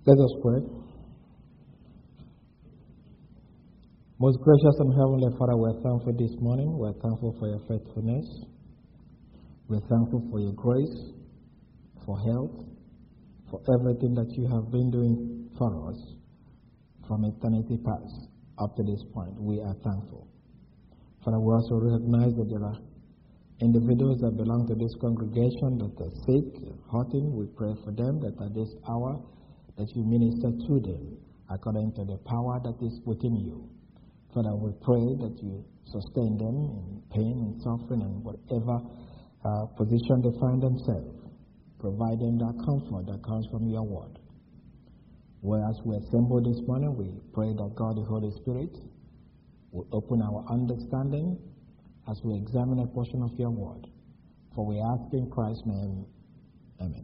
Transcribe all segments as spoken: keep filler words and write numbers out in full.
Let us pray. Most gracious and heavenly Father, we're thankful this morning. We're thankful for your faithfulness. We're thankful for your grace, for health, for everything that you have been doing for us from eternity past up to this point. We are thankful. Father, we also recognize that there are individuals that belong to this congregation that are sick, hurting. We pray for them that at this hour that you minister to them according to the power that is within you. Father, we pray that you sustain them in pain and suffering and whatever uh, position they find themselves. Provide them that comfort that comes from your word. Whereas we assemble this morning, we pray that God, the Holy Spirit, will open our understanding as we examine a portion of your word. For we ask in Christ's name, amen.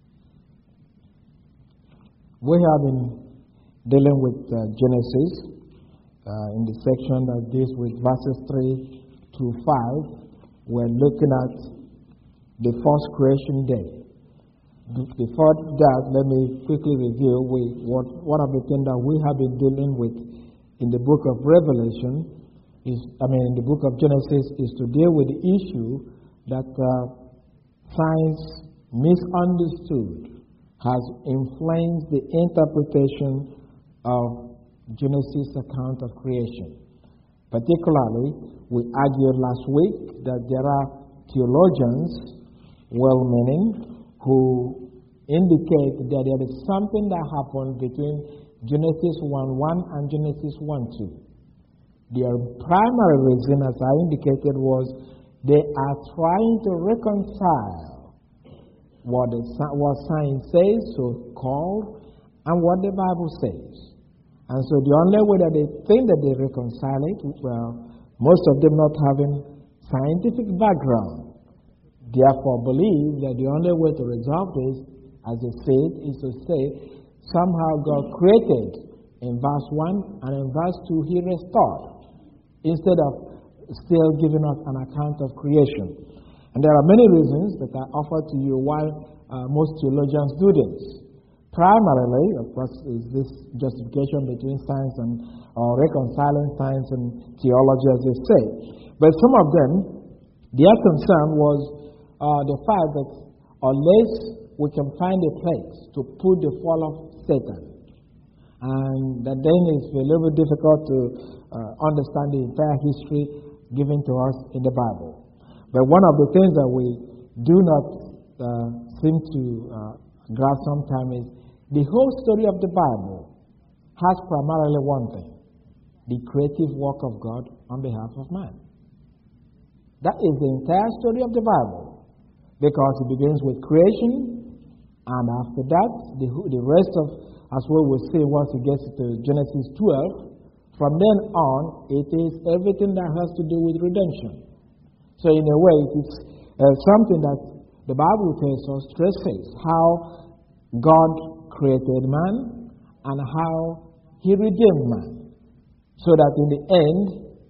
We have been dealing with uh, Genesis uh, in the section that deals with verses three through five. We're looking at the first creation day. Before that, let me quickly review we, what, one of the things that we have been dealing with in the book of Revelation is, I mean, in the book of Genesis, is to deal with the issue that uh, science misunderstood has influenced the interpretation of Genesis' account of creation. Particularly, we argued last week that there are theologians, well-meaning, who indicate that there is something that happened between Genesis one one and Genesis one two. Their primary reason, as I indicated, was they are trying to reconcile what, the, what science says, so called, and what the Bible says. And so the only way that they think that they reconcile it, well, most of them not having scientific background, therefore believe that the only way to resolve this, as they say it, is to say somehow God created in verse one, and in verse two he restored, instead of still giving us an account of creation. And there are many reasons that I offer to you why uh, most theologians do this. Primarily, of course, is this justification between science and or reconciling science and theology, as they say. But some of them, their concern was uh, the fact that unless we can find a place to put the fall of Satan, and that then it's a little bit difficult to uh, understand the entire history given to us in the Bible. But one of the things that we do not uh, seem to uh, grasp sometimes is the whole story of the Bible has primarily one thing: the creative work of God on behalf of man. That is the entire story of the Bible, because it begins with creation, and after that, the, the rest of, as we will see once it gets to Genesis twelve, from then on, it is everything that has to do with redemption. So in a way, it's uh, something that the Bible tells us, traces how God created man and how he redeemed man. So that in the end,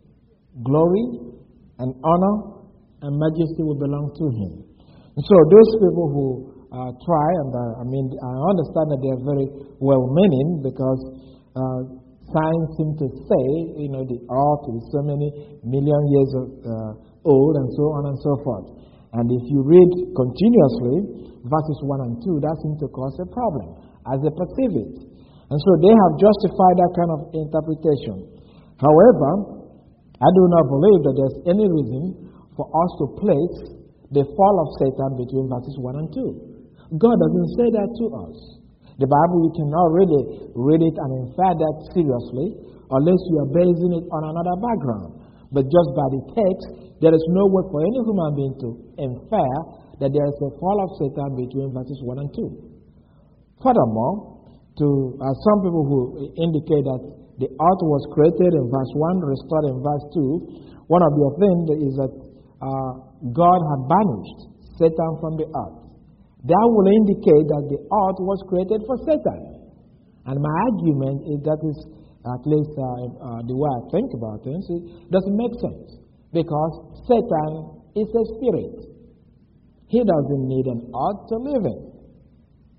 glory and honor and majesty will belong to him. And so those people who uh, try, and uh, I mean, I understand that they are very well-meaning, because uh, science seems to say, you know, the earth is so many million years of, uh, old, and so on and so forth. And if you read continuously verses one and two, that seems to cause a problem as they perceive it. And so they have justified that kind of interpretation. However, I do not believe that there's any reason for us to place the fall of Satan between verses one and two. God doesn't say that to us. The Bible, you cannot really read it and infer that seriously unless you are basing it on another background. But just by the text, there is no way for any human being to infer that there is a fall of Satan between verses one and two. Furthermore, to uh, some people who indicate that the earth was created in verse one, restored in verse two, one of the things is that uh, God had banished Satan from the earth. That will indicate that the earth was created for Satan. And my argument is that is, at least uh, uh, the way I think about things, it doesn't make sense. Because Satan is a spirit. He doesn't need an earth to live in.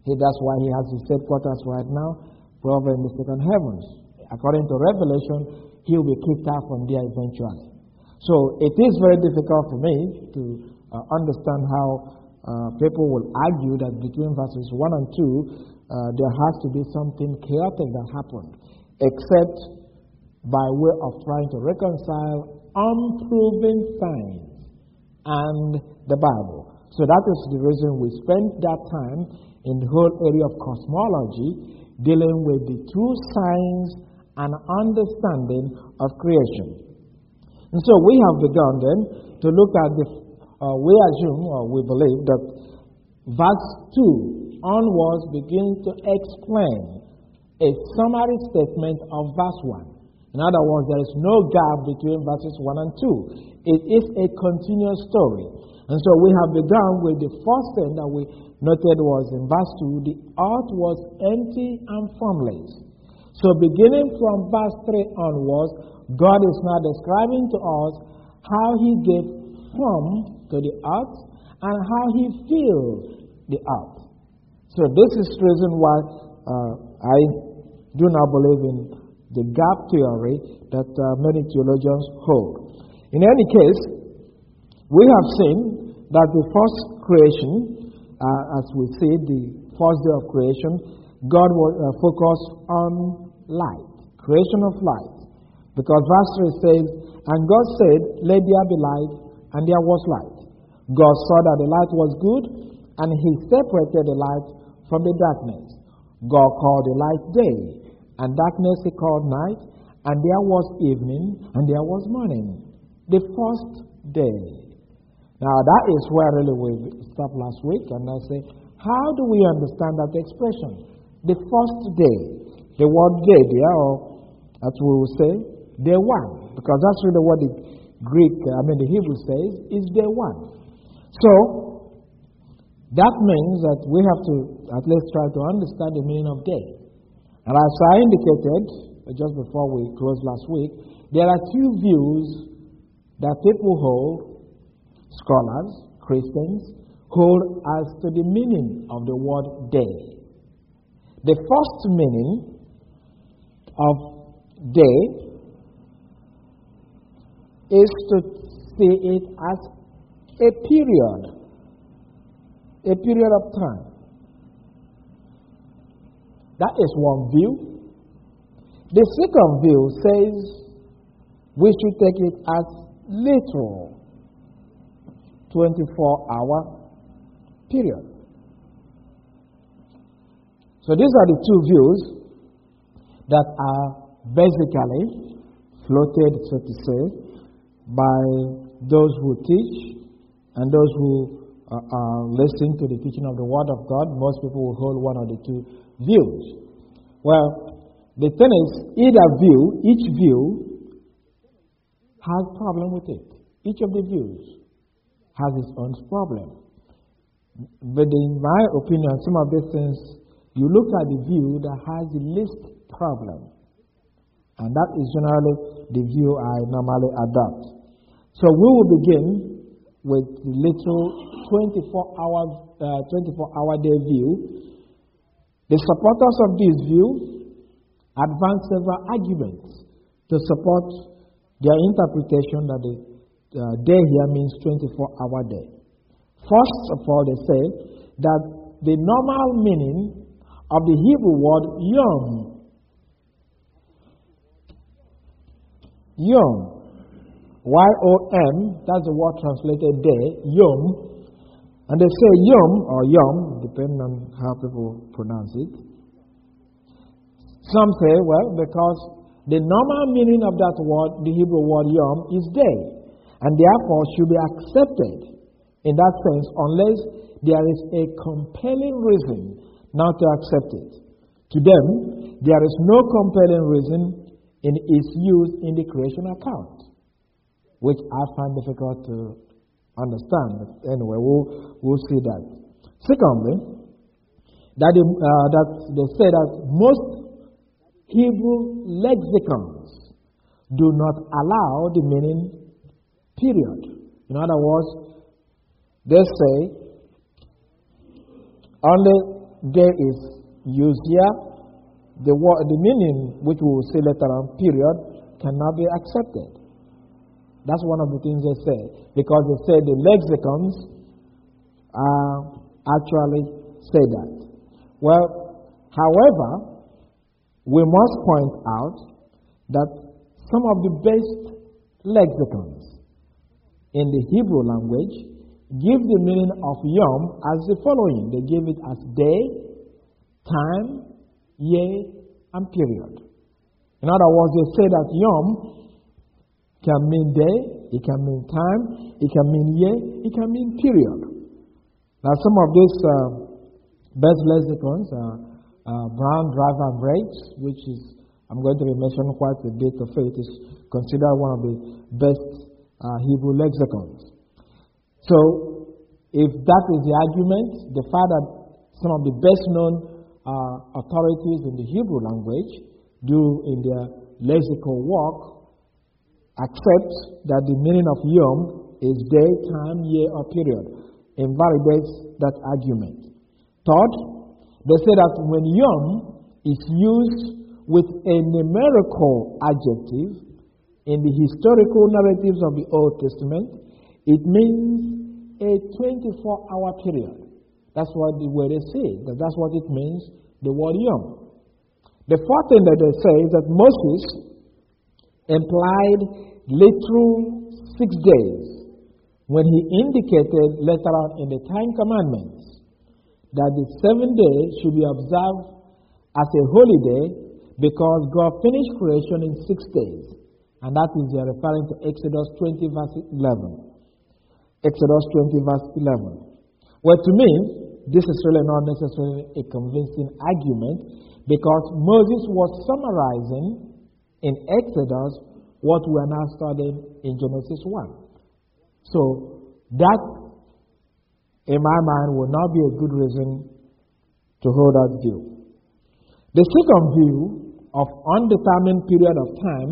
He, that's why he has his headquarters right now, probably in the second heavens. According to Revelation, he will be kicked out from there eventually. So it is very difficult for me to uh, understand how uh, people will argue that between verses one and two, uh, there has to be something chaotic that happened, except by way of trying to reconcile unproven signs and the Bible. So that is the reason we spent that time in the whole area of cosmology, dealing with the true signs and understanding of creation. And so we have begun then to look at the, uh, we assume or we believe that verse two onwards begins to explain a summary statement of verse one. In other words, there is no gap between verses one and two. It is a continuous story. And so we have begun with the first thing that we noted was in verse two, the earth was empty and formless. So beginning from verse three onwards, God is now describing to us how he gave form to the earth and how he filled the earth. So this is the reason why uh, I do not believe in the gap theory that uh, many theologians hold. In any case, we have seen that the first creation, uh, as we see, the first day of creation, God was uh, focused on light, creation of light. Because verse three says, and God said, let there be light, and there was light. God saw that the light was good, and he separated the light from the darkness. God called the light day, and darkness he called night, and there was evening, and there was morning. The first day. Now that is where really we stopped last week, and I say, how do we understand that expression? The first day. The word day there, or as we will say, day one. Because that's really what the Greek, I mean the Hebrew says, is day one. So, that means that we have to at least try to understand the meaning of day. And as I indicated just before we closed last week, there are two views that people hold, scholars, Christians, hold as to the meaning of the word day. The first meaning of day is to see it as a period, a period of time. That is one view. The second view says we should take it as literal, twenty-four hour period. So these are the two views that are basically floated, so to say, by those who teach and those who uh, uh, listen to the teaching of the Word of God. Most people will hold one of the two views. Well, the thing is, either view, each view has a problem with it. Each of the views has its own problem. But in my opinion, some of these things, you look at the view that has the least problem. And that is generally the view I normally adopt. So we will begin with the little twenty-four hour, uh, twenty-four hour day view. The supporters of this view advance several arguments to support their interpretation that the uh, day here means twenty-four hour day. First of all, they say that the normal meaning of the Hebrew word yom, yom, Y O M, that's the word translated day, yom. And they say yom or yom, depending on how people pronounce it. Some say, well, because the normal meaning of that word, the Hebrew word yom, is day, and therefore should be accepted in that sense unless there is a compelling reason not to accept it. To them, there is no compelling reason in its use in the creation account, which I find difficult to understand. But anyway, we'll, we'll see that. Secondly, that, they, uh, that they say that most Hebrew lexicons do not allow the meaning period. In other words, they say only day is used here, the, word, the meaning, which we will say later on, period, cannot be accepted. That's one of the things they say, because they say the lexicons uh, actually say that. Well, however, we must point out that some of the best lexicons in the Hebrew language give the meaning of yom as the following. They give it as day, time, year, and period. In other words, they say that yom can mean day, it can mean time, it can mean year, it can mean period. Now, some of these uh, best lexicons are uh, Brown, Driver, and Briggs, which is, I'm going to mention quite a bit of it, is considered one of the best uh, Hebrew lexicons. So, if that is the argument, the fact that some of the best known uh, authorities in the Hebrew language do in their lexical work accept that the meaning of yom is day, time, year, or period, invalidates that argument. Third, they say that when yom is used with a numerical adjective in the historical narratives of the Old Testament, it means a twenty-four hour period. That's what the word they say. That that's what it means, the word yom. The fourth thing that they say is that Moses implied literal six days when he indicated later on in the Ten Commandments that the seventh day should be observed as a holy day because God finished creation in six days. And that is uh, referring to Exodus twenty verse eleven. Exodus twenty verse eleven. Well, to me, this is really not necessarily a convincing argument because Moses was summarizing in Exodus what we are now studying in Genesis one. So, that, in my mind, will not be a good reason to hold that view. The second view of undetermined period of time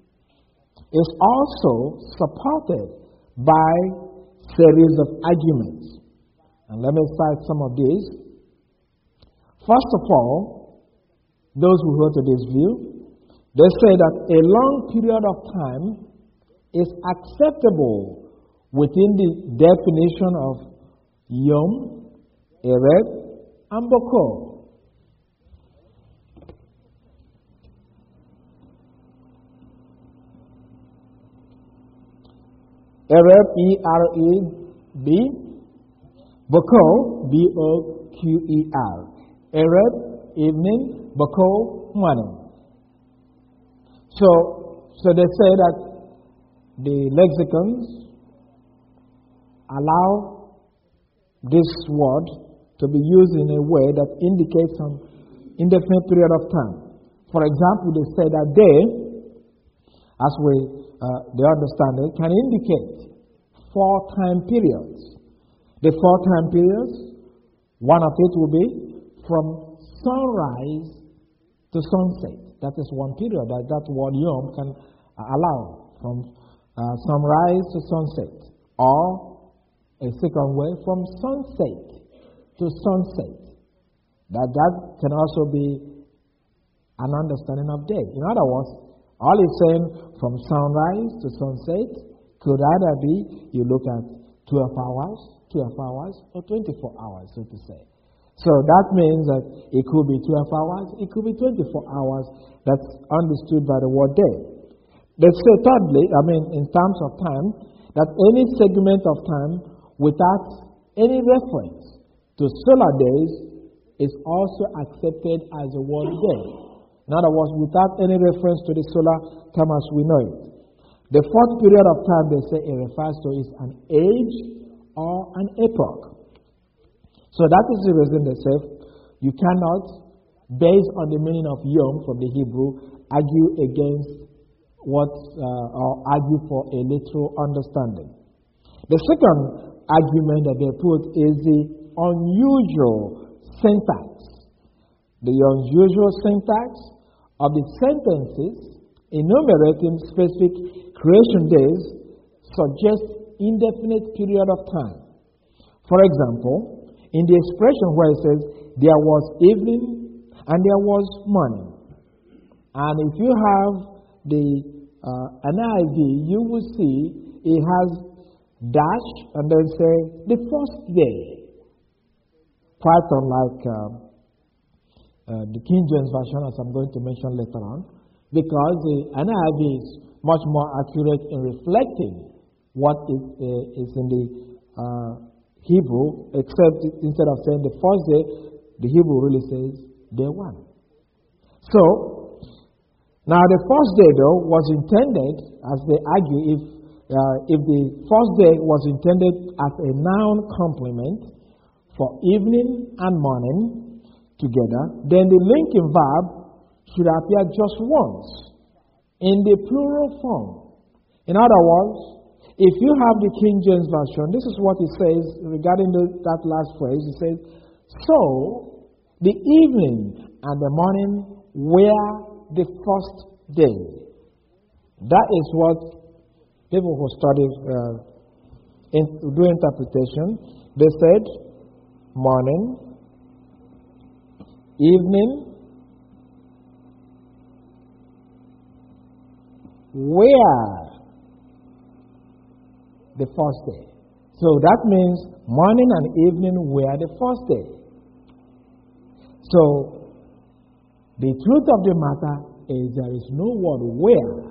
is also supported by series of arguments. And let me cite some of these. First of all, those who hold to this view, they say that a long period of time is acceptable within the definition of Yom, Erev, and Bokor. Erev, E R E B, Bokor, B O Q E R. Erev, evening, Bokor, morning. So, so they say that the lexicons allow this word to be used in a way that indicates some indefinite period of time. For example, they say that day, as we uh, they understand it, can indicate four time periods. The four time periods, one of it will be from sunrise to sunset. That is one period that that word yom can uh, allow, from uh, sunrise to sunset. Or a second way, from sunset to sunset. That that can also be an understanding of day. In other words, all it's saying from sunrise to sunset could either be you look at twelve hours, twelve hours, or twenty-four hours, so to say. So that means that it could be twelve hours, it could be twenty-four hours. That's understood by the word day. They say thirdly, I mean in terms of time, that any segment of time without any reference to solar days is also accepted as a word day. In other words, without any reference to the solar term as we know it. The fourth period of time they say it refers to is an age or an epoch. So that is the reason they say you cannot, based on the meaning of yom from the Hebrew, argue against what uh, or argue for a literal understanding. The second argument that they put is the unusual syntax. The unusual syntax of the sentences enumerating specific creation days suggests indefinite period of time. For example, in the expression where it says, there was evening and there was morning. And if you have the uh, N I V, you will see it has dash and then say the first day. Quite unlike uh, uh, the King James Version, as I'm going to mention later on, because the N I V is much more accurate in reflecting what is, uh, is in the uh, Hebrew, except instead of saying the first day, the Hebrew really says day one. So, now the first day though was intended, as they argue, if, uh, if the first day was intended as a noun complement for evening and morning together, then the linking verb should appear just once in the plural form. In other words, if you have the King James Version, this is what it says regarding the, that last phrase. It says, so the evening and the morning were the first day. That is what people who study, uh, in, do interpretation, they said morning, evening, were the first day. So that means morning and evening were the first day. So the truth of the matter is there is no word where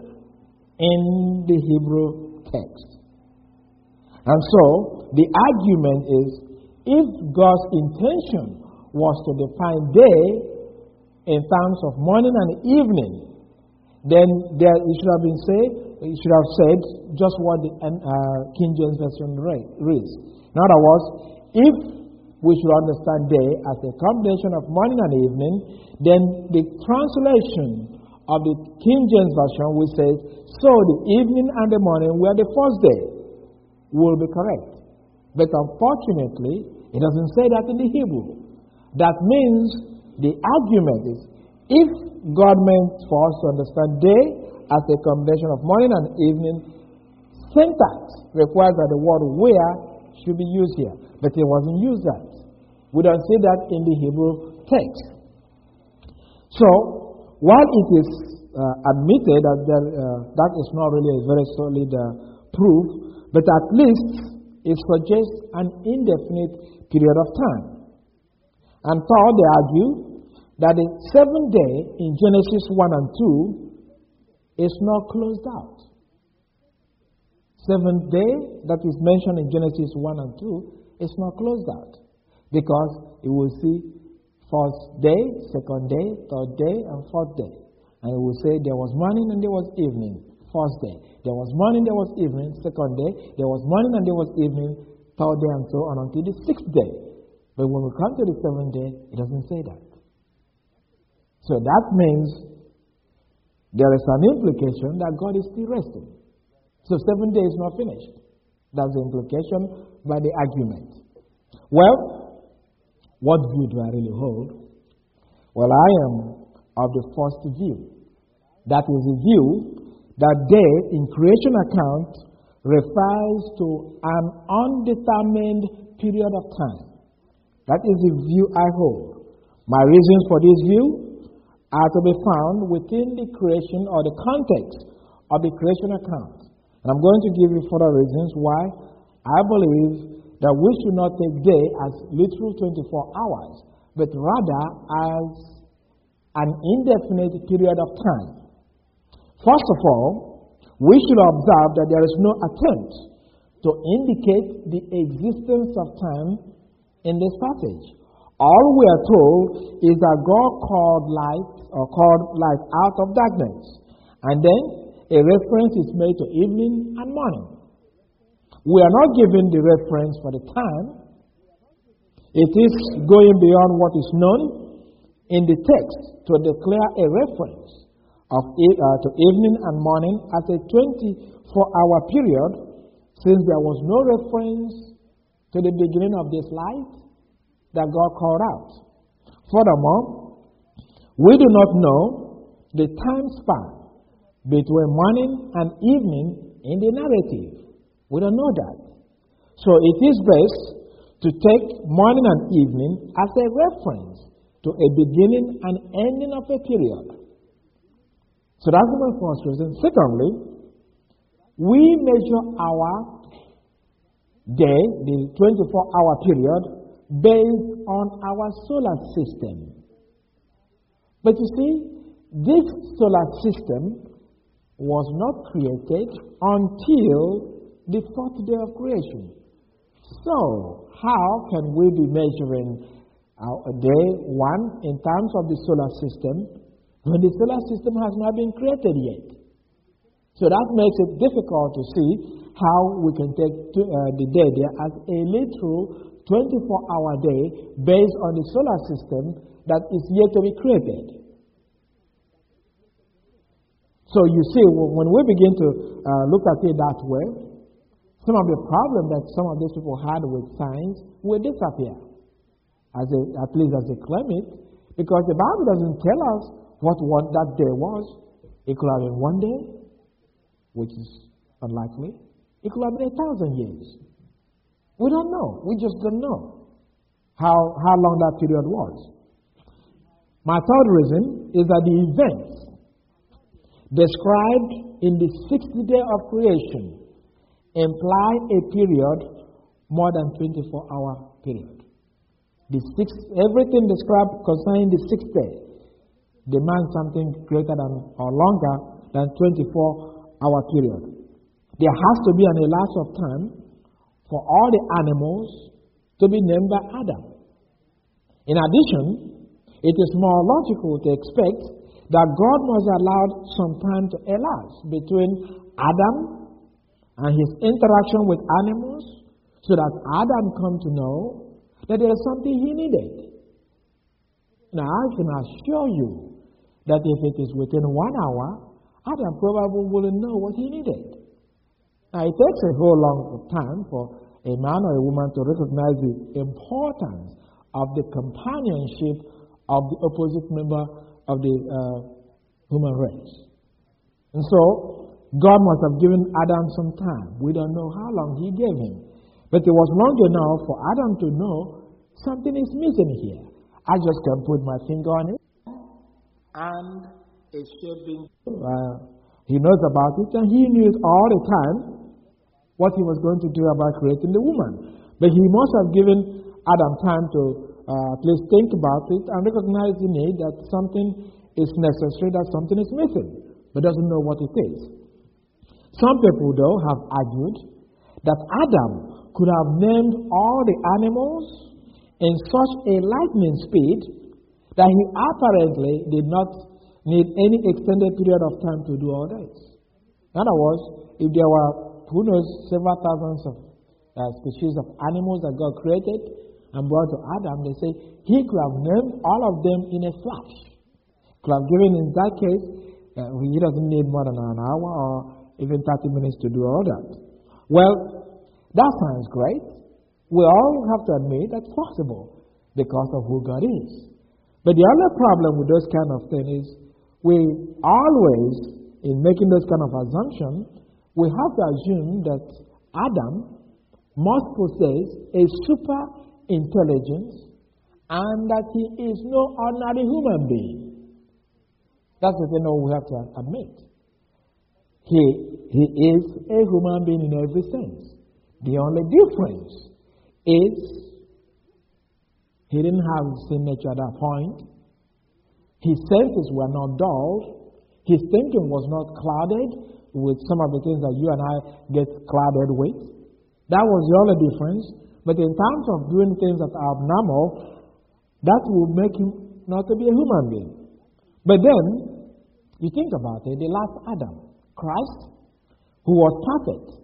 in the Hebrew text. And so the argument is, if God's intention was to define day in terms of morning and evening, then there it should have been said, it should have said just what the uh, King James Version reads. In other words, if we should understand day as a combination of morning and evening, then the translation of the King James Version will say, so the evening and the morning were the first day, will be correct. But unfortunately, it doesn't say that in the Hebrew. That means the argument is, if God meant for us to understand day as a combination of morning and evening, syntax requires that the word where should be used here. But it wasn't used that. We don't see that in the Hebrew text. So, while it is uh, admitted that there, uh, that is not really a very solid uh, proof, but at least it suggests an indefinite period of time. And third, they argue that the seventh day in Genesis one and two is not closed out. Seventh day that is mentioned in Genesis one and two is not closed out, because you will see first day, second day, third day, and fourth day. And it will say there was morning and there was evening, first day. There was morning, there was evening, second day. There was morning and there was evening, third day, and so on until the sixth day. But when we come to the seventh day, it doesn't say that. So that means there is an implication that God is still resting. So seven days is not finished. That's the implication by the argument. Well, what view do I really hold? Well, I am of the first view. That is the view that day in creation account refers to an undetermined period of time. That is the view I hold. My reasons for this view are to be found within the creation or the context of the creation account. And I'm going to give you further reasons why I believe that we should not take day as literal twenty-four hours, but rather as an indefinite period of time. First of all, we should observe that there is no attempt to indicate the existence of time in this passage. All we are told is that God called light or called light out of darkness. And then a reference is made to evening and morning. We are not given the reference for the time. It is going beyond what is known in the text to declare a reference of uh, to evening and morning as a twenty-four hour period, since there was no reference to the beginning of this light that God called out. Furthermore, we do not know the time span between morning and evening in the narrative. We don't know that. So it is best to to take morning and evening as a reference to a beginning and ending of a period. So that's my first reason. Secondly, we measure our day, the twenty-four hour period, based on our solar system. But you see, this solar system was not created until the fourth day of creation. So, how can we be measuring our day one in terms of the solar system when the solar system has not been created yet? So that makes it difficult to see how we can take to, uh, the day there as a literal twenty-four hour day based on the solar system that is yet to be created. So you see, when we begin to uh, look at it that way, some of the problems that some of these people had with science will disappear, as they, at least as they claim it, because the Bible doesn't tell us what one, that day was. It could have been one day, which is unlikely. It could have been a thousand years. We don't know. We just don't know how, how long that period was. My third reason is that the events described in the sixth day of creation imply a period more than twenty-four hour period. The sixth, everything described concerning the sixth day demands something greater than or longer than twenty-four hour period. There has to be an elapse of time for all the animals to be named by Adam. In addition, it is more logical to expect that God must allow some time to elapse between Adam and his interaction with animals so that Adam come to know that there is something he needed. Now, I can assure you that if it is within one hour, Adam probably wouldn't know what he needed. Now, it takes a whole long time for a man or a woman to recognize the importance of the companionship of the opposite member of the uh, human race. And so, God must have given Adam some time. We don't know how long he gave him. But it was long enough for Adam to know something is missing here. I just can put my finger on it. And it's shaping. Uh, he knows about it, and he knew it all the time what he was going to do about creating the woman. But he must have given Adam time to uh, at least think about it and recognize the need that something is necessary, that something is missing, but doesn't know what it is. Some people, though, have argued that Adam could have named all the animals in such a lightning speed that he apparently did not need any extended period of time to do all this. In other words, if there were, who knows, several thousands of uh, species of animals that God created and brought to Adam, they say he could have named all of them in a flash. Could have given, in that case, uh, he doesn't need more than an hour or even thirty minutes to do all that. Well, that sounds great. We all have to admit that's possible because of who God is. But the other problem with those kind of things is we always, in making those kind of assumptions, we have to assume that Adam must possess a super intelligence and that he is no ordinary human being. That's the thing we have to admit. He, he is a human being in every sense. The only difference is he didn't have the same nature at that point. His senses were not dulled. His thinking was not clouded with some of the things that you and I get clouded with. That was the only difference. But in terms of doing things that are abnormal, that would make him not to be a human being. But then, you think about it, the last Adam, Christ, who was perfect,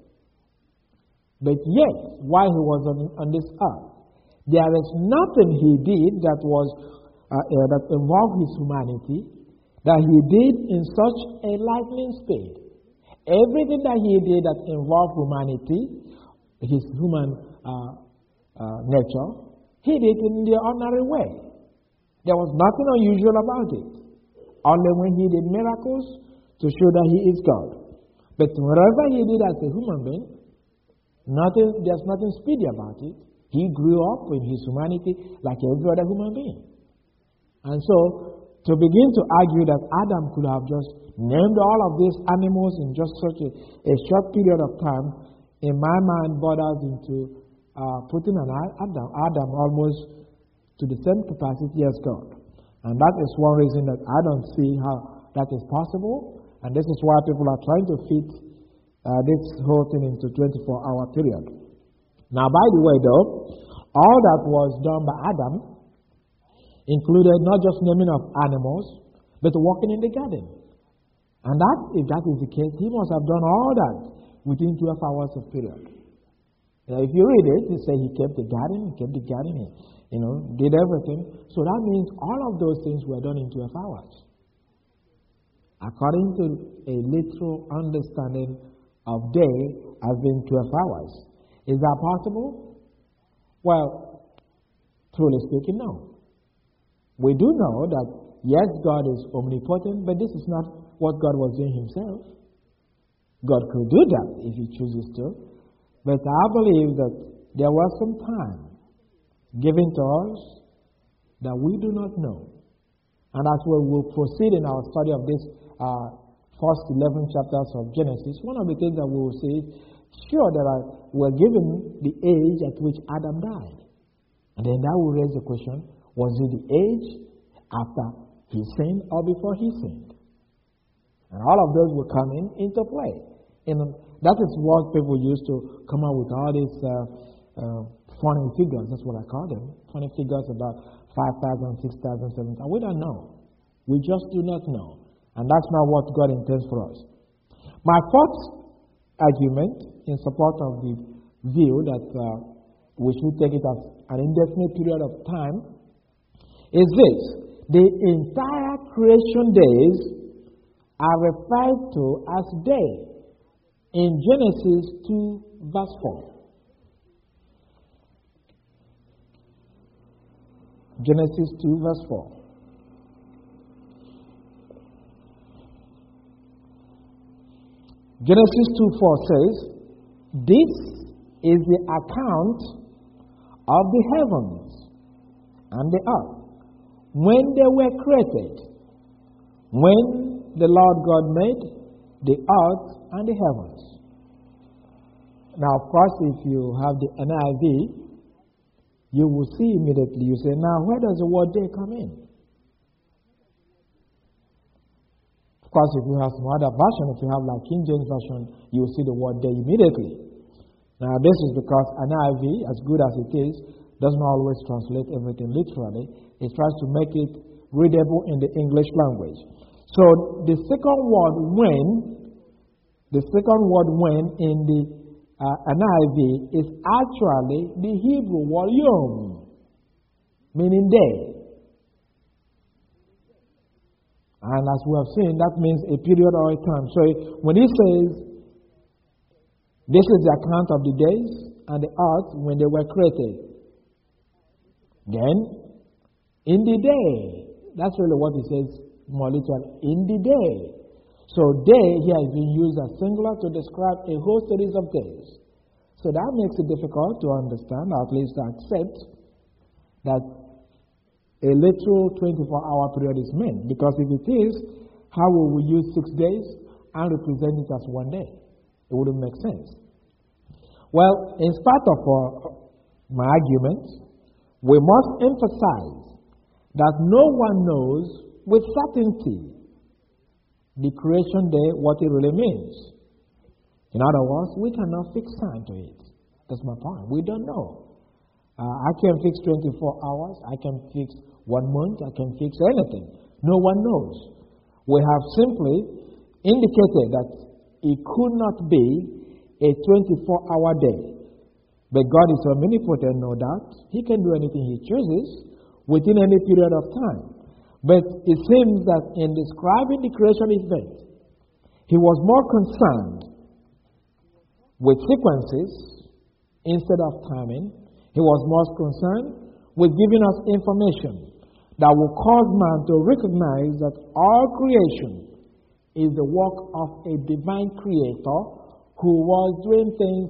but yet, while he was on, on this earth, there is nothing he did that was uh, uh, that involved his humanity that he did in such a lightning speed. Everything that he did that involved humanity, his human uh, uh, nature, he did it in the ordinary way. There was nothing unusual about it. Only when he did miracles to show that he is God. But whatever he did as a human being, nothing, there's nothing speedy about it. He grew up in his humanity like every other human being. And so, to begin to argue that Adam could have just named all of these animals in just such a, a short period of time, in my mind, borders into uh, putting an Adam, Adam almost to the same capacity as God. And that is one reason that I don't see how that is possible. And this is why people are trying to fit uh, this whole thing into a twenty-four hour period. Now, by the way, though, all that was done by Adam included not just naming of animals, but walking in the garden. And that, if that is the case, he must have done all that within twelve hours of period. Now, if you read it, it says he kept the garden, he kept the garden, he, you know, did everything. So that means all of those things were done in twelve hours. According to a literal understanding of day as being twelve hours. Is that possible? Well, truly speaking, no. We do know that, yes, God is omnipotent, but this is not what God was doing himself. God could do that if he chooses to. But I believe that there was some time given to us that we do not know. And as we will proceed in our study of this uh, first eleven chapters of Genesis, one of the things that we will see is, sure, that I, we're given the age at which Adam died. And then that will raise the question, was it the age after he sinned or before he sinned? And all of those will come in into play. And that is what people used to come up with all these uh, uh, funny figures. That's what I call them. Funny figures about five thousand, six thousand, seven thousand. We don't know. We just do not know. And that's not what God intends for us. My fourth argument in support of the view that uh, we should take it as an indefinite period of time is this: the entire creation days are referred to as day in Genesis two verse four. Genesis two verse four. Genesis two four says, "This is the account of the heavens and the earth when they were created, when the Lord God made the earth and the heavens." Now, of course, if you have the N I V, you will see immediately, you say, now, where does the word day come in? Of course, if you have some other version, if you have like King James Version, you will see the word day immediately. Now, this is because N I V, as good as it is, doesn't always translate everything literally. It tries to make it readable in the English language. So, the second word when, the second word when in the uh, N I V is actually the Hebrew word yom, meaning day. And as we have seen, that means a period or a time. So when he says, this is the account of the days and the earth when they were created, then in the day, that's really what he says more literally, in the day. So day here is being used as singular to describe a whole series of days. So that makes it difficult to understand, or at least to accept, that a literal twenty-four hour period is meant. Because if it is, how will we use six days and represent it as one day? It wouldn't make sense. Well, in spite of uh, my argument, we must emphasize that no one knows with certainty the creation day, what it really means. In other words, we cannot fix time to it. That's my point. We don't know. Uh, I can fix twenty-four hours. I can fix one month. I can fix anything. No one knows. We have simply indicated that it could not be a twenty-four hour day. But God is omnipotent, no doubt. He can do anything He chooses within any period of time. But it seems that in describing the creation event, He was more concerned with sequences instead of timing. He was most concerned with giving us information that will cause man to recognize that all creation is the work of a divine creator who was doing things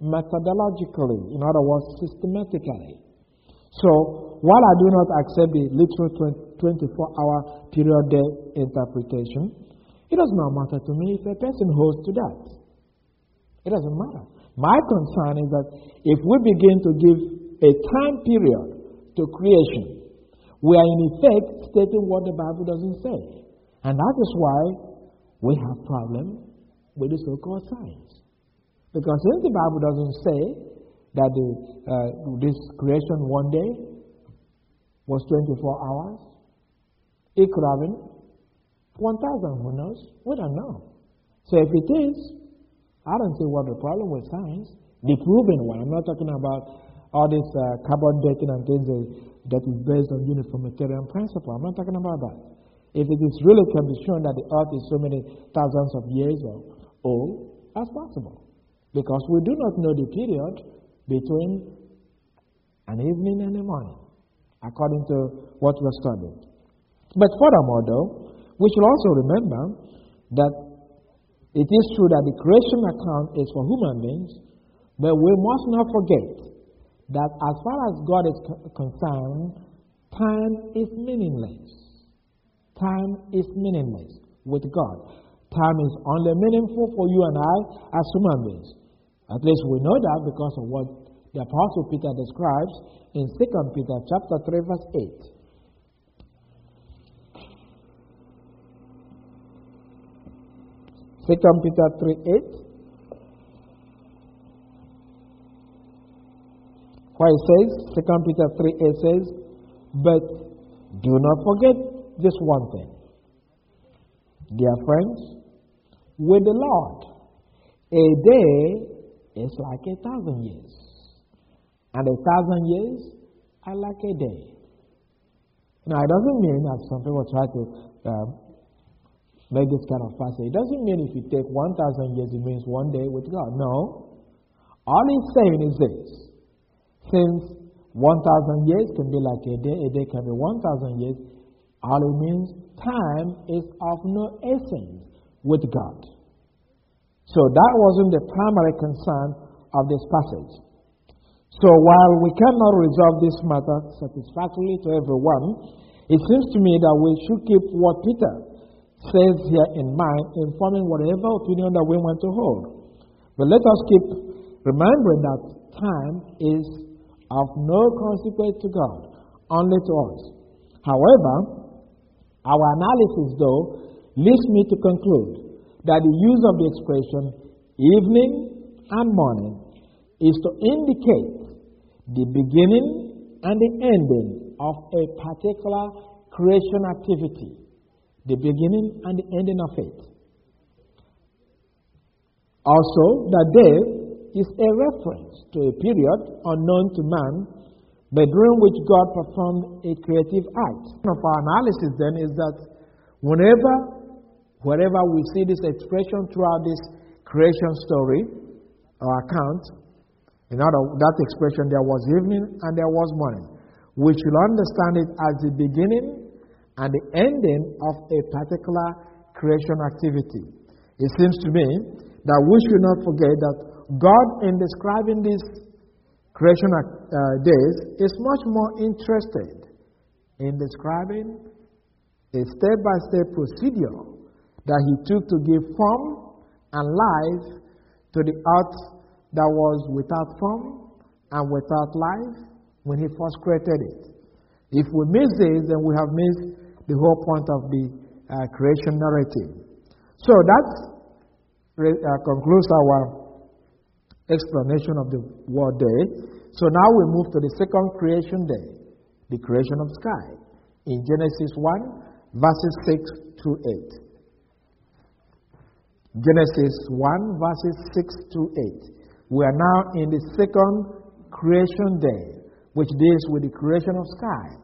methodologically, in other words, systematically. So, while I do not accept the literal twenty-four hour period day interpretation, it does not matter to me if a person holds to that. It doesn't matter. My concern is that if we begin to give a time period to creation, we are in effect stating what the Bible doesn't say. And that is why we have problems with the so-called science. Because since the Bible doesn't say that the, uh, this creation one day was twenty-four hours, it could have been one thousand, who knows? We don't know. So if it is, I don't see what the problem with science. The proven one. I'm not talking about all this uh, carbon dating and things that, that is based on uniformitarian principle. I'm not talking about that. If it is really can be shown that the earth is so many thousands of years old, that's possible. Because we do not know the period between an evening and a morning, according to what we're studying. But furthermore, though, we should also remember that it is true that the creation account is for human beings, but we must not forget that as far as God is concerned, time is meaningless. Time is meaningless with God. Time is only meaningful for you and I as human beings. At least we know that because of what the Apostle Peter describes in Second Peter chapter three, verse eight. Second Peter three eight, where it says, Second Peter three eight says, but do not forget this one thing, dear friends, with the Lord, a day is like a thousand years, and a thousand years are like a day. Now, it doesn't mean, as some people try to uh, make this kind of fuss. It doesn't mean if you take one thousand years, it means one day with God. No. All he's saying is this. Since one thousand years can be like a day, a day can be one thousand years, all it means time is of no essence with God. So that wasn't the primary concern of this passage. So while we cannot resolve this matter satisfactorily to everyone, it seems to me that we should keep what Peter says here in mind, informing whatever opinion that we want to hold. But let us keep remembering that time is of no consequence to God, only to us. However, our analysis, though, leads me to conclude that the use of the expression evening and morning is to indicate the beginning and the ending of a particular creation activity. The beginning and the ending of it. Also, the day is a reference to a period unknown to man, but during which God performed a creative act. One of our analysis then is that whenever, wherever we see this expression throughout this creation story or account, in other that expression, there was evening and there was morning. We should understand it as the beginning and the ending of a particular creation activity. It seems to me that we should not forget that God, in describing these creation uh, days, is much more interested in describing a step-by-step procedure that He took to give form and life to the earth that was without form and without life when He first created it. If we miss this, then we have missed the whole point of the uh, creation narrative. So that uh, concludes our explanation of the word day. So now we move to the second creation day, the creation of sky, in Genesis one, verses six through eight. Genesis one, verses six through eight. We are now in the second creation day, which deals with the creation of sky.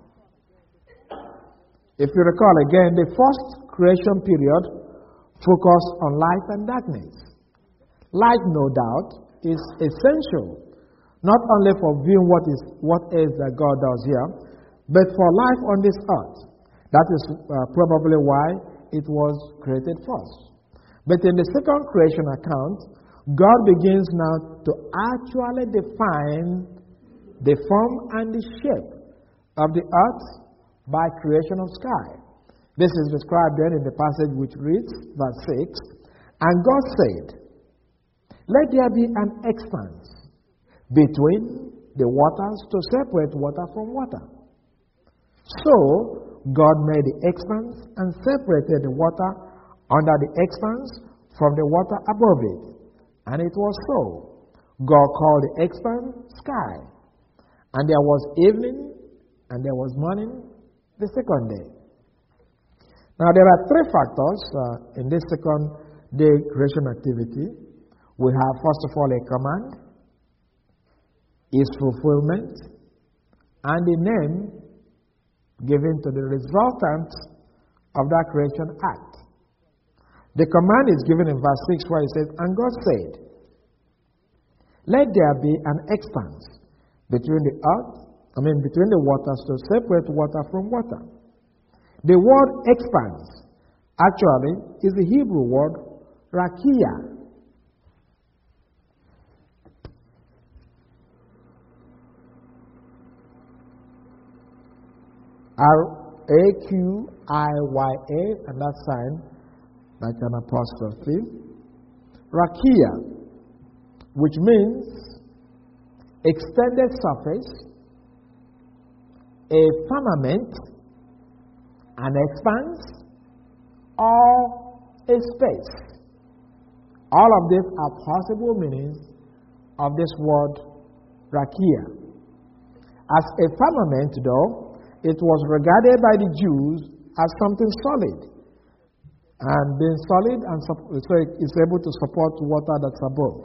If you recall again, the first creation period focused on light and darkness. Light, no doubt, is essential, not only for viewing what is what is that God does here, but for life on this earth. That is uh, probably why it was created first. But in the second creation account, God begins now to actually define the form and the shape of the earth by creation of sky. This is described then in the passage which reads, verse six, and God said, let there be an expanse between the waters to separate water from water. So God made the expanse and separated the water under the expanse from the water above it. And it was so. God called the expanse sky. And there was evening and there was morning the second day. Now there are three factors uh, in this second day creation activity. We have first of all a command, its fulfillment, and the name given to the resultant of that creation act. The command is given in verse six where it says, and God said, let there be an expanse between the earth, I mean between the waters to separate water from water. The word expanse actually is the Hebrew word rakia. R A Q I Y A, and that sign like an apostrophe. Rakia, which means extended surface, a firmament, an expanse, or a space. All of these are possible meanings of this word rakia. As a firmament, though, it was regarded by the Jews as something solid. And being solid, and so it's able to support water that's above.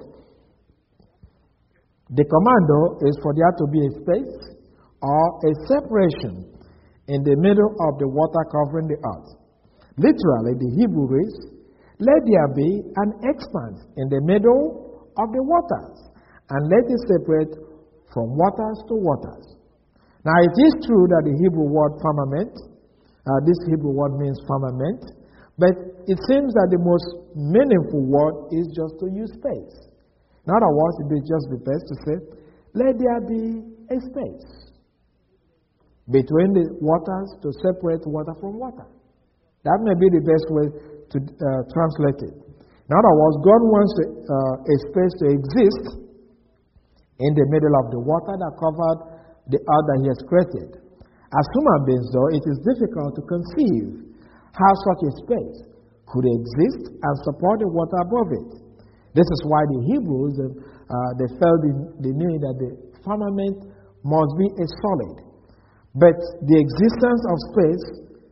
The commando is for there to be a space or a separation in the middle of the water covering the earth. Literally, the Hebrew reads, let there be an expanse in the middle of the waters, and let it separate from waters to waters. Now, it is true that the Hebrew word firmament, uh, this Hebrew word means firmament, but it seems that the most meaningful word is just to use space. In other words, it would just be best to say, let there be a space between the waters to separate water from water. That may be the best way to uh, translate it. In other words, God wants a, uh, a space to exist in the middle of the water that covered the earth that He has created. As human beings, though, it is difficult to conceive how such a space could exist and support the water above it. This is why the Hebrews, uh, they felt the, the need that the firmament must be a solid. But the existence of space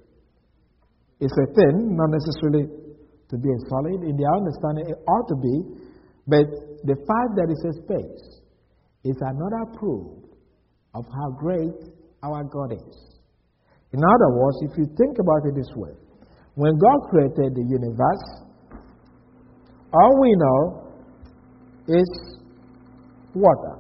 is a thing, not necessarily to be a solid. In their understanding, it ought to be, but the fact that it's a space is another proof of how great our God is. In other words, if you think about it this way, when God created the universe, all we know is water.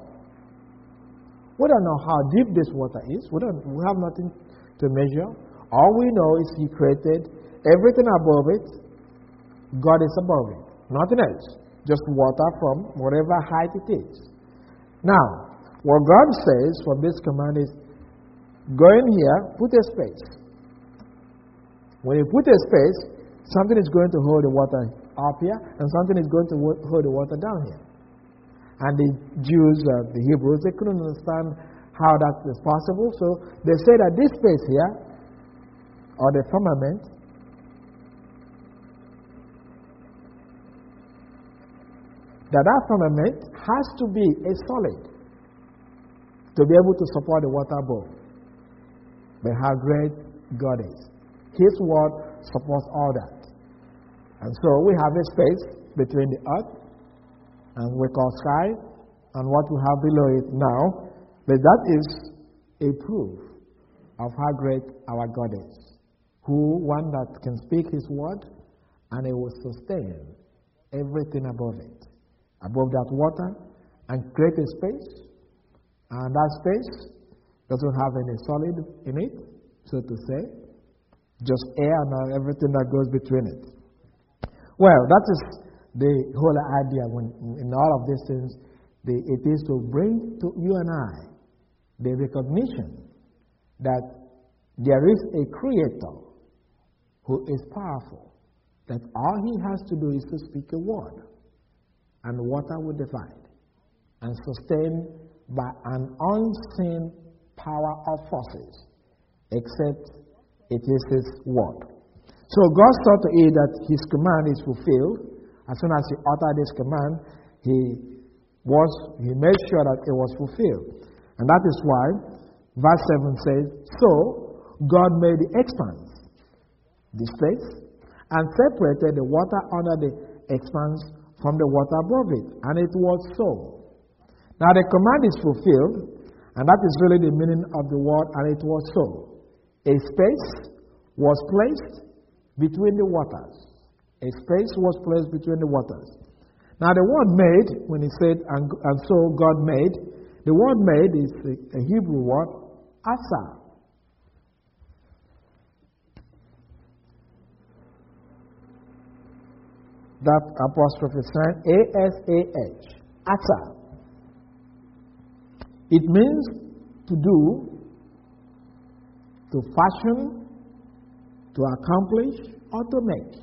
We don't know how deep this water is. We, don't, we have nothing to measure. All we know is He created everything above it. God is above it. Nothing else. Just water from whatever height it is. Now, what God says from this command is, go in here, put a space. When you put a space, something is going to hold the water up here, and something is going to hold the water down here. And the Jews, uh, the Hebrews, they couldn't understand how that is possible, so they say that this space here, or the firmament, that that firmament has to be a solid to be able to support the water above. But how great God is. His word supports all that. And so we have a space between the earth and we call sky and what we have below it now. But that is a proof of how great our God is. Who, one that can speak His word and He will sustain everything above it. Above that water and create a space. And that space doesn't have any solid in it, so to say. Just air and everything that goes between it. Well, that is the whole idea when in all of these things, the, it is to bring to you and I the recognition that there is a creator who is powerful, that all he has to do is to speak a word, and water will divide, and sustained by an unseen power of forces, except it is his word. So God saw to it that his command is fulfilled. As soon as he uttered this command, he was he made sure that it was fulfilled. And that is why verse seven says, so God made the expanse, the space, and separated the water under the expanse from the water above it. And it was so. Now the command is fulfilled, and that is really the meaning of the word, and it was so. A space was placed between the waters. A space was placed between the waters. Now the word made, when he said, and, and so God made, the word made is a, a Hebrew word, asa. That apostrophe sign, A S A H, asa. It means to do, to fashion, to accomplish, or to make.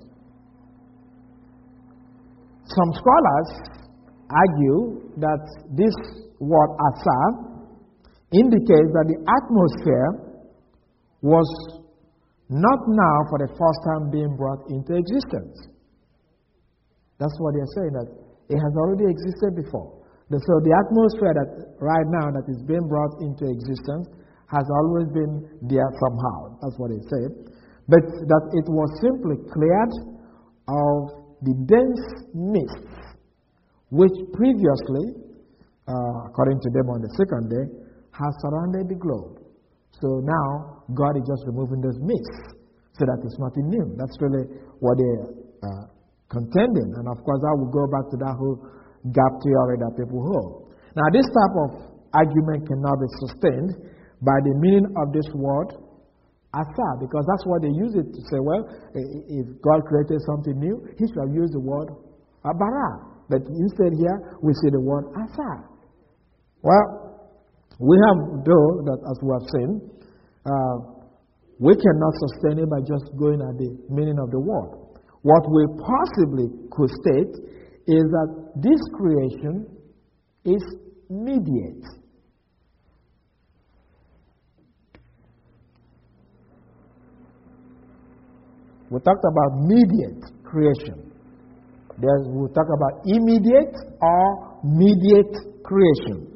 Some scholars argue that this word asa indicates that the atmosphere was not now for the first time being brought into existence. That's what they're saying, that it has already existed before. So the atmosphere that right now that is being brought into existence has always been there somehow. That's what they say. But that it was simply cleared of the dense mist which previously, uh, according to them on the second day, has surrounded the globe. So now God is just removing those mists so that it's nothing new. That's really what they're uh, contending. And of course, I will go back to that whole gap theory that people hold. Now, this type of argument cannot be sustained by the meaning of this word, asa, because that's what they use it to say, well, if God created something new, he should have used the word bara. But instead here, we see the word asa. Well, we have, though, that as we have seen, uh, we cannot sustain it by just going at the meaning of the word. What we possibly could state is that this creation is mediate. We talked about mediate creation. There's, we talk about immediate or mediate creation.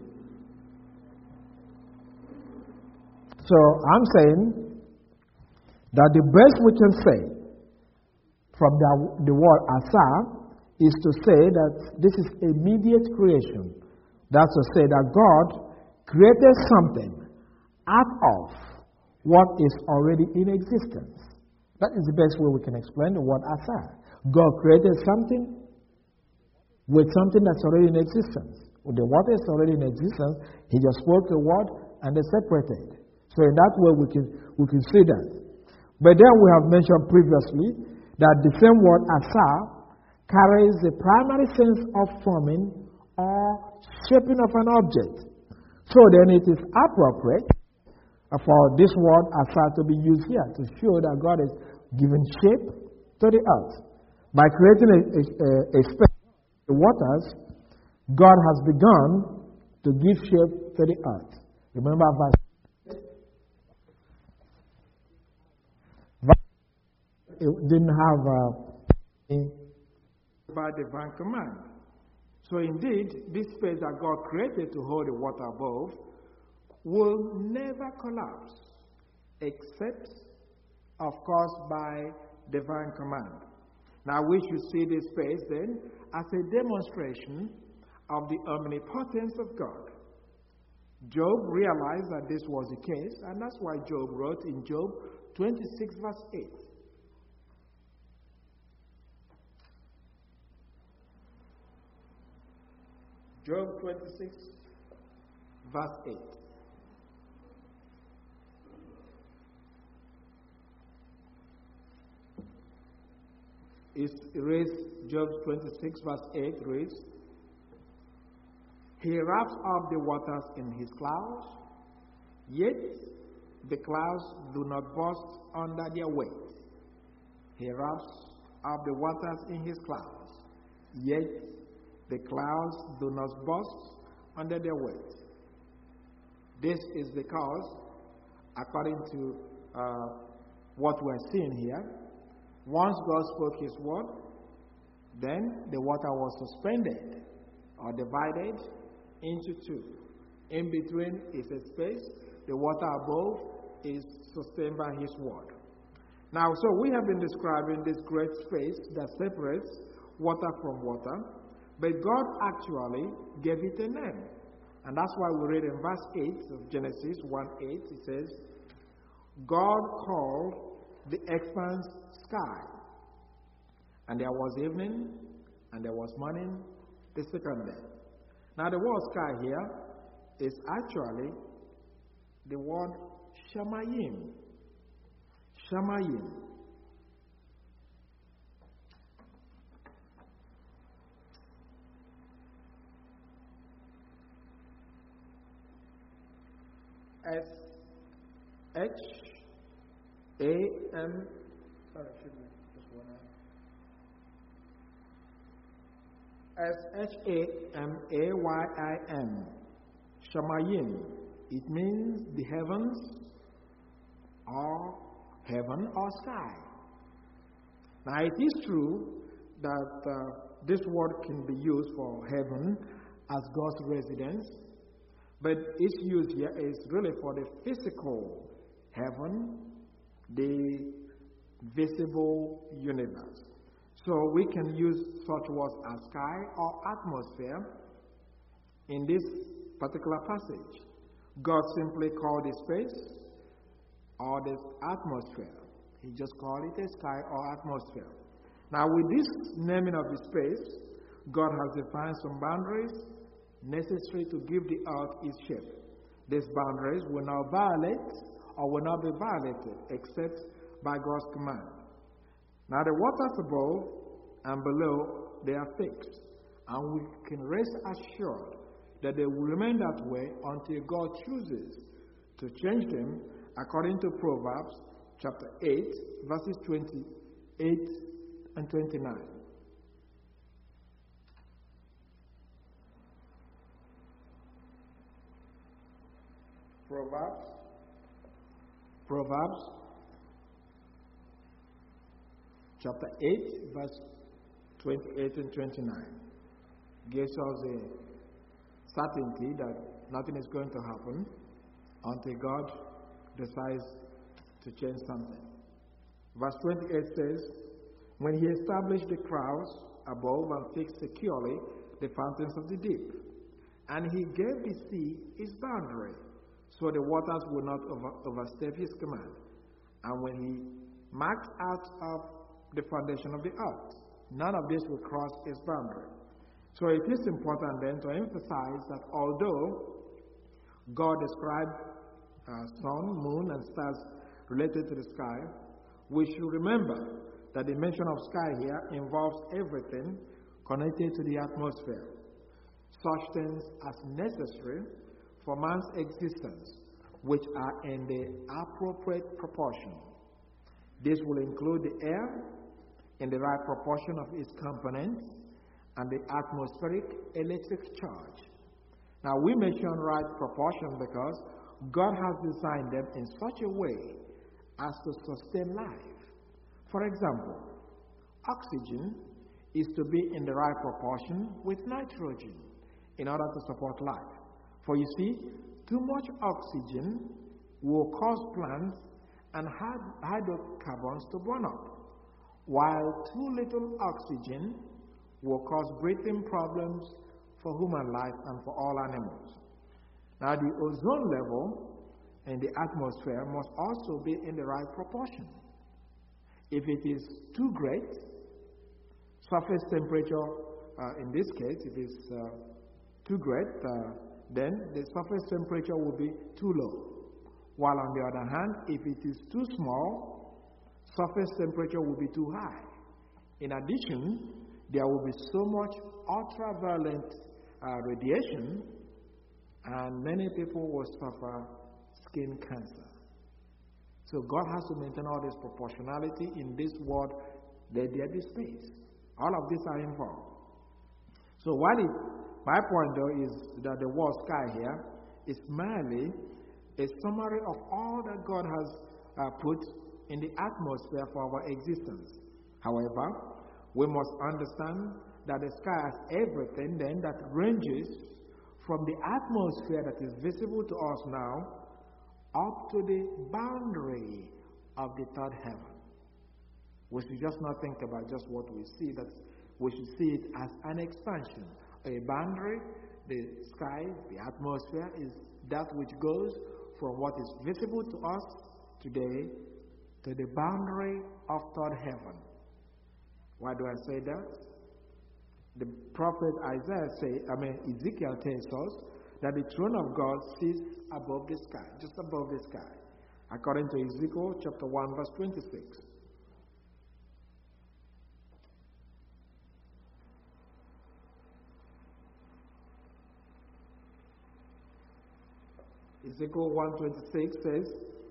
So I'm saying that the best we can say from the, the word asa is to say that this is a mediate creation. That's to say that God created something out of what is already in existence. That is the best way we can explain the word asa. God created something with something that's already in existence. With the water is already in existence, he just spoke a word and they separated. So in that way we can we can see that. But then we have mentioned previously that the same word asa carries the primary sense of forming or shaping of an object. So then it is appropriate for this word asa to be used here to show that God is giving shape to the earth. By creating a, a, a space, the waters, God has begun to give shape to the earth. Remember verse it didn't have uh, by divine command. So indeed, this space that God created to hold the water above will never collapse, except, of course, by divine command. Now we should see this space then as a demonstration of the omnipotence of God. Job realized that this was the case, and that's why Job wrote in Job twenty-six verse eight. Job twenty-six, verse eight. It reads, Job twenty-six verse eight reads, He wraps up the waters in his clouds, yet the clouds do not burst under their weight. He wraps up the waters in his clouds, yet the clouds do not burst under their weight. This is because, according to uh, what we're seeing here, once God spoke his word, then the water was suspended or divided into two. In between is a space. The water above is sustained by his word. Now, so we have been describing this great space that separates water from water, but God actually gave it a name. And that's why we read in verse eight of Genesis one eight, it says, God called the expanse sky. And there was evening, and there was morning the second day. Now the word sky here is actually the word Shamayim. Shamayim. S H A M. Sorry, should be just one I. S H A M A Y I M. Shamayim. It means the heavens or heaven or sky. Now it is true that uh, this word can be used for heaven as God's residence, but its use here is really for the physical heaven, the visible universe. So we can use such words as sky or atmosphere in this particular passage. God simply called the space or the atmosphere. He just called it a sky or atmosphere. Now with this naming of the space, God has defined some boundaries necessary to give the earth its shape. These boundaries will not violate or will not be violated except by God's command. Now the waters above and below, they are fixed, and we can rest assured that they will remain that way until God chooses to change them, according to Proverbs chapter eight, verses twenty-eight and twenty-nine. Proverbs, Proverbs chapter eight, verse twenty-eight and twenty-nine gives us a certainty that nothing is going to happen until God decides to change something. Verse twenty-eight says, When he established the clouds above and fixed securely the fountains of the deep, and he gave the sea its boundary, so the waters will not over, overstep his command. And when he marked out of the foundation of the earth, none of this will cross its boundary. So it is important then to emphasize that although God described uh, sun, moon, and stars related to the sky, we should remember that the mention of sky here involves everything connected to the atmosphere, such things as necessary for man's existence, which are in the appropriate proportion. This will include the air in the right proportion of its components and the atmospheric electric charge. Now we mention right proportion because God has designed them in such a way as to sustain life. For example, oxygen is to be in the right proportion with nitrogen in order to support life. For you see, too much oxygen will cause plants and hydrocarbons to burn up, while too little oxygen will cause breathing problems for human life and for all animals. Now, the ozone level in the atmosphere must also be in the right proportion. If it is too great, surface temperature, uh, in this case, if it's uh, too great, uh, then the surface temperature will be too low. While on the other hand, if it is too small, surface temperature will be too high. In addition, there will be so much ultraviolet uh, radiation, and many people will suffer skin cancer. So God has to maintain all this proportionality in this world. Let there be space. All of these are involved. So what it, my point though is that the word sky here is merely a summary of all that God has uh, put in the atmosphere for our existence. However, we must understand that the sky has everything then that ranges from the atmosphere that is visible to us now up to the boundary of the third heaven. We should just not think about just what we see, that we should see it as an expansion. A boundary, the sky, the atmosphere, is that which goes from what is visible to us today to the boundary of third heaven. Why do I say that? The prophet Isaiah say, I mean Ezekiel tells us that the throne of God sits above the sky, just above the sky, according to Ezekiel chapter one, verse twenty-six. Ezekiel one twenty-six says,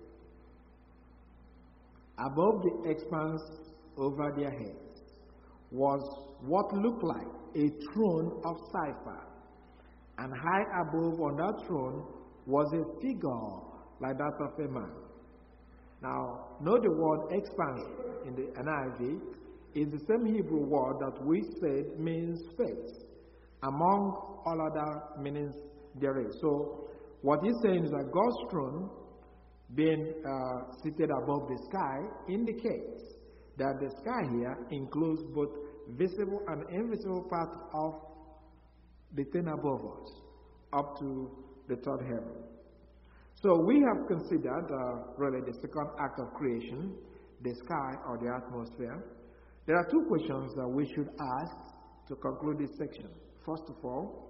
above the expanse over their heads was what looked like a throne of cipher, and high above on that throne was a figure like that of a man. Now, note the word expanse in the N I V is the same Hebrew word that we said means space, among all other meanings there is. So, what he's saying is that God's throne, being uh, seated above the sky, indicates that the sky here includes both visible and invisible parts of the thing above us, up to the third heaven. So we have considered uh, really the second act of creation, the sky or the atmosphere. There are two questions that we should ask to conclude this section. First of all,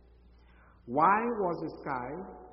why was the sky,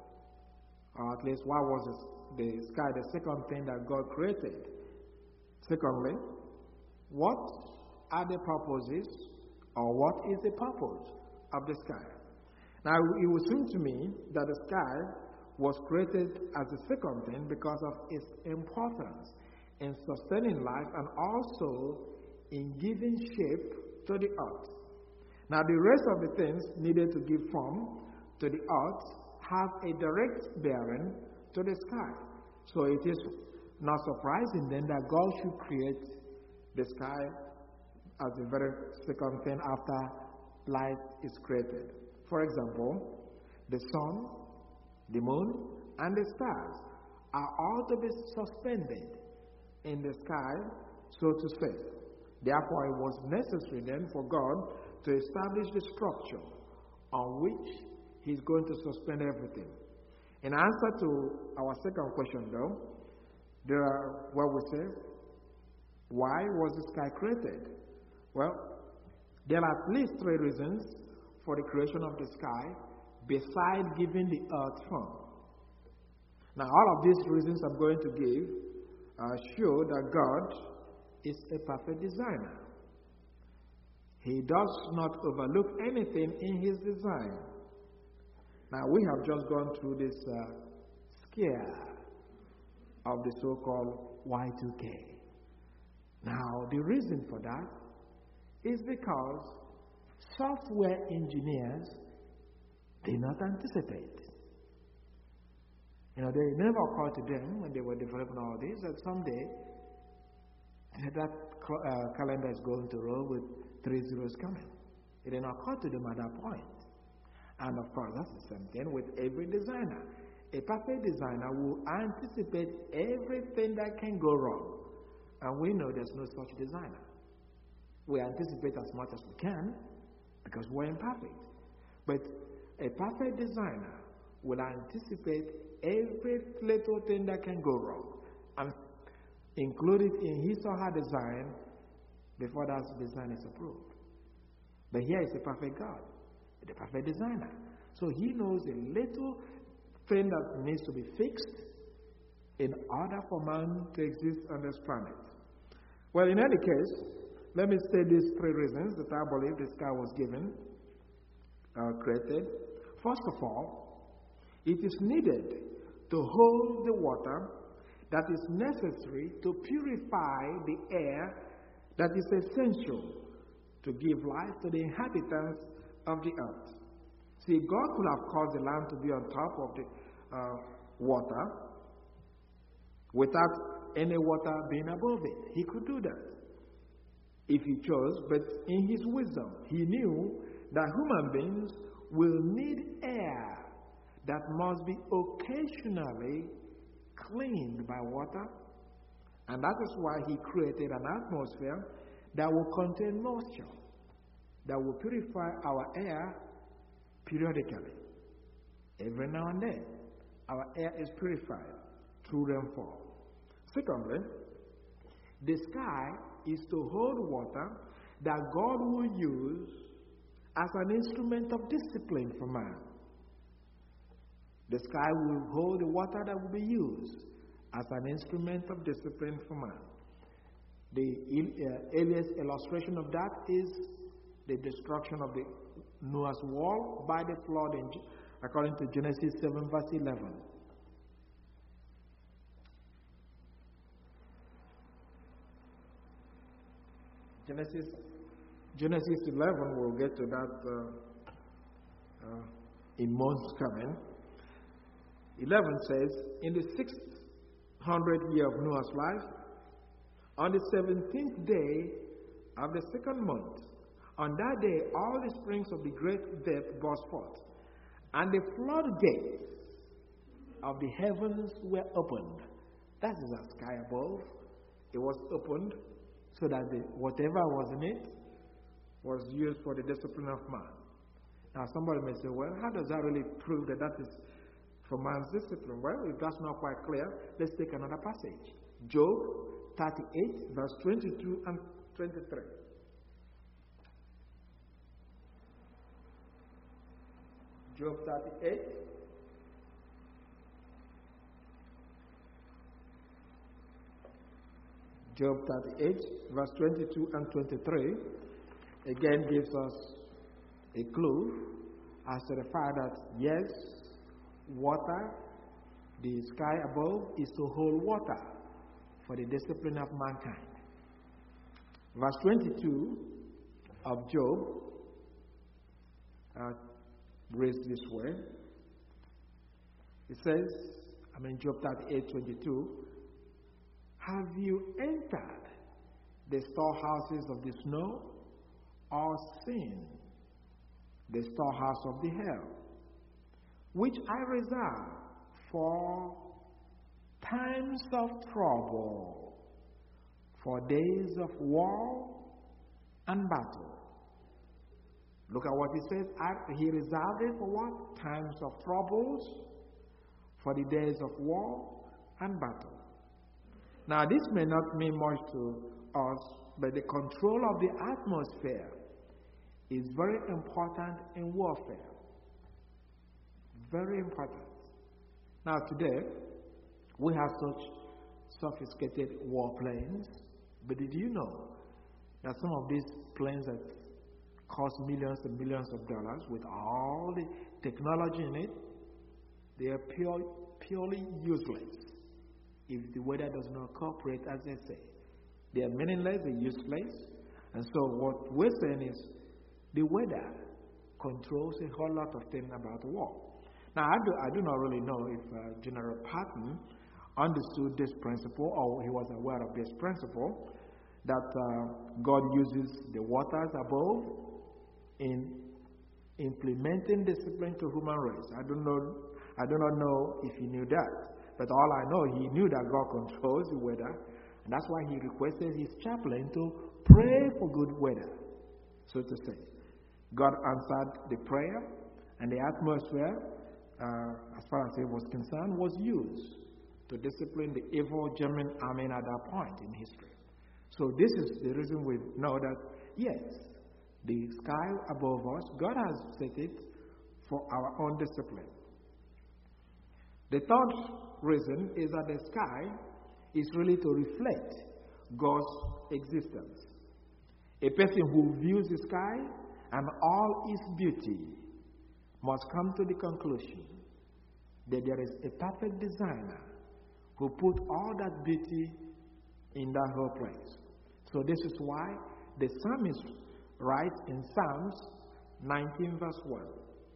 or at least why was the sky the second thing that God created? Secondly, what are the purposes, or what is the purpose of the sky? Now, it would seem to me that the sky was created as the second thing because of its importance in sustaining life and also in giving shape to the earth. Now, the rest of the things needed to give form to the earth have a direct bearing to the sky. So it is not surprising then that God should create the sky as the very second thing after life is created. For example, the sun, the moon, and the stars are all to be suspended in the sky, so to say. Therefore, it was necessary then for God to establish the structure on which He's going to suspend everything. In answer to our second question, though, there are what we say, why was the sky created? Well, there are at least three reasons for the creation of the sky besides giving the earth form. Now, all of these reasons I'm going to give uh, show that God is a perfect designer. He does not overlook anything in His design. Now, we have just gone through this uh, scare of the so-called Y two K. Now, the reason for that is because software engineers did not anticipate. You know, they never occurred to them when they were developing all this that someday that uh, calendar is going to roll with three zeros coming. It did not occur to them at that point. And of course, that's the same thing with every designer. A perfect designer will anticipate everything that can go wrong. And we know there's no such designer. We anticipate as much as we can because we're imperfect. But a perfect designer will anticipate every little thing that can go wrong and include it in his or her design before that design is approved. But here is a perfect God, the perfect designer. So He knows a little thing that needs to be fixed in order for man to exist on this planet. Well, in any case, let me say these three reasons that I believe the sky was given, uh, created. First of all, it is needed to hold the water that is necessary to purify the air that is essential to give life to the inhabitants of the earth. See, God could have caused the land to be on top of the uh, water without any water being above it. He could do that if he chose, but in his wisdom, he knew that human beings will need air that must be occasionally cleaned by water, and that is why he created an atmosphere that will contain moisture, that will purify our air periodically. Every now and then, our air is purified through rainfall. Secondly, the sky is to hold water that God will use as an instrument of discipline for man. The sky will hold the water that will be used as an instrument of discipline for man. The uh, earliest illustration of that is the destruction of the Noah's wall by the flood, in, according to Genesis seven, verse eleven. Genesis, Genesis eleven, we'll get to that uh, uh, in months coming. eleven says, in the sixth hundred year of Noah's life, on the seventeenth day of the second month, on that day all the springs of the great depth burst forth, and the floodgates of the heavens were opened. That is the sky above. It was opened so that the, whatever was in it was used for the discipline of man. Now somebody may say, well, how does that really prove that that is for man's discipline? Well, if that's not quite clear, let's take another passage. Job thirty-eight, verse twenty-two and twenty-three. Job thirty-eight. Job thirty-eight, verse twenty-two and twenty-three, again gives us a clue as to the fact that, yes, water, the sky above, is to hold water for the discipline of mankind. Verse twenty-two of Job uh, reads this way. It says, I mean, Job thirty-eight, twenty-two, have you entered the storehouses of the snow, or seen the storehouse of the hell, which I reserve for times of trouble, for days of war and battle? Look at what he says. He reserved it for what? Times of troubles, for the days of war and battle. Now, this may not mean much to us, but the control of the atmosphere is very important in warfare. Very important. Now, today, we have such sophisticated warplanes, but did you know that some of these planes that cost millions and millions of dollars with all the technology in it, they are pure, purely useless if the weather does not cooperate, as they say. They are meaningless, they're useless. And so what we're saying is the weather controls a whole lot of things about war. Now, I do, I do not really know if uh, General Patton understood this principle, or he was aware of this principle, that uh, God uses the waters above in implementing discipline to human race. I don't know, I do not know if he knew that. But all I know, he knew that God controls the weather, and that's why he requested his chaplain to pray for good weather, so to say. God answered the prayer, and the atmosphere, uh, as far as it was concerned, was used to discipline the evil German army at that point in history. So this is the reason we know that, yes, the sky above us, God has set it for our own discipline. The third reason is that the sky is really to reflect God's existence. A person who views the sky and all its beauty must come to the conclusion that there is a perfect designer who put all that beauty in that whole place. So this is why the psalmist writes in Psalms nineteen verse one.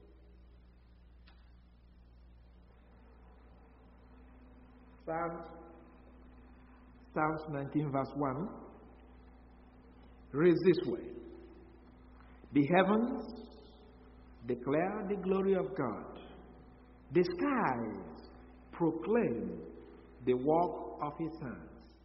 Psalms, Psalms nineteen verse one reads this way. The heavens declare the glory of God. The skies proclaim the work of his hands.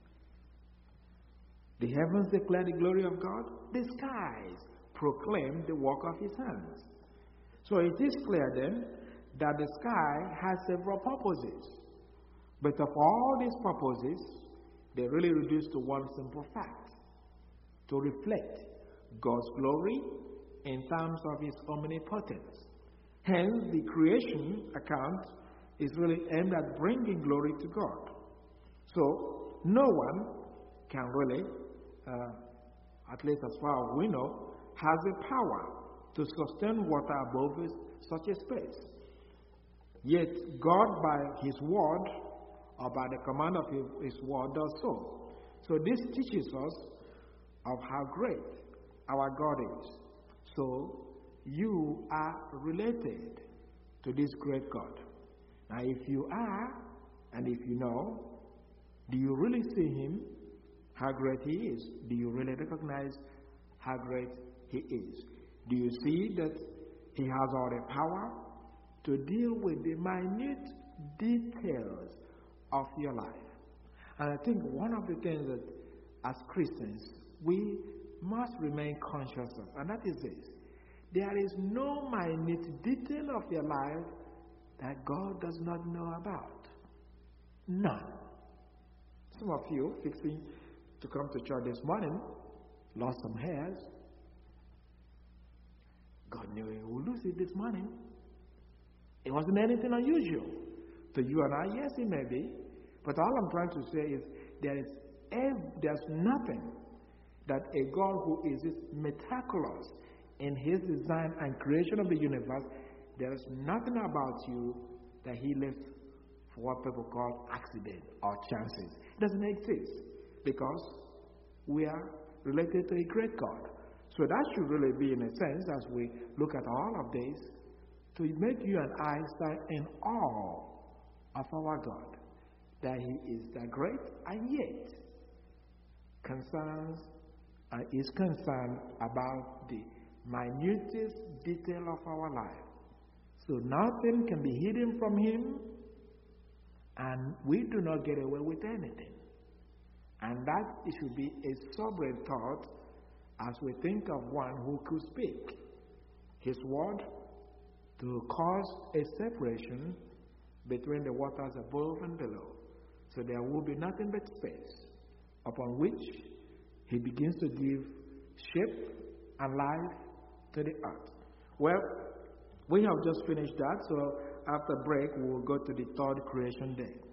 The heavens declare the glory of God. The skies proclaim the work of his hands. So it is clear then that the sky has several purposes. But of all these purposes, they really reduce to one simple fact: to reflect God's glory in terms of his omnipotence. Hence, the creation account is really aimed at bringing glory to God. So, no one can really, uh, at least as far as we know, has the power to sustain water above such a space. Yet, God, by his word, or by the command of his word, does so. So, this teaches us of how great our God is. So, you are related to this great God. Now, if you are, and if you know, do you really see him, how great he is? Do you really recognize how great he is? Do you see that he has all the power to deal with the minute details of your life? And I think one of the things that as Christians we must remain conscious of, and that is this: there is no minute detail of your life that God does not know about. None. Some of you fixing to come to church this morning lost some hairs. God knew you would lose it this morning. It wasn't anything unusual to you and I. Yes, it may be, but all I'm trying to say is there is ev- there's nothing that a God who is this meticulous in his design and creation of the universe, there is nothing about you that he left for what people call accident or chances. It doesn't exist because we are related to a great God. So that should really be, in a sense, as we look at all of this, to make you and I stand in awe of our God, that he is that great and yet concerns and is concerned about the minutest detail of our life. So nothing can be hidden from him, and we do not get away with anything. And that it should be a sobering thought as we think of one who could speak his word to cause a separation between the waters above and below. So there will be nothing but space upon which he begins to give shape and life to the earth. Well, we have just finished that, so after break we will go to the third creation day.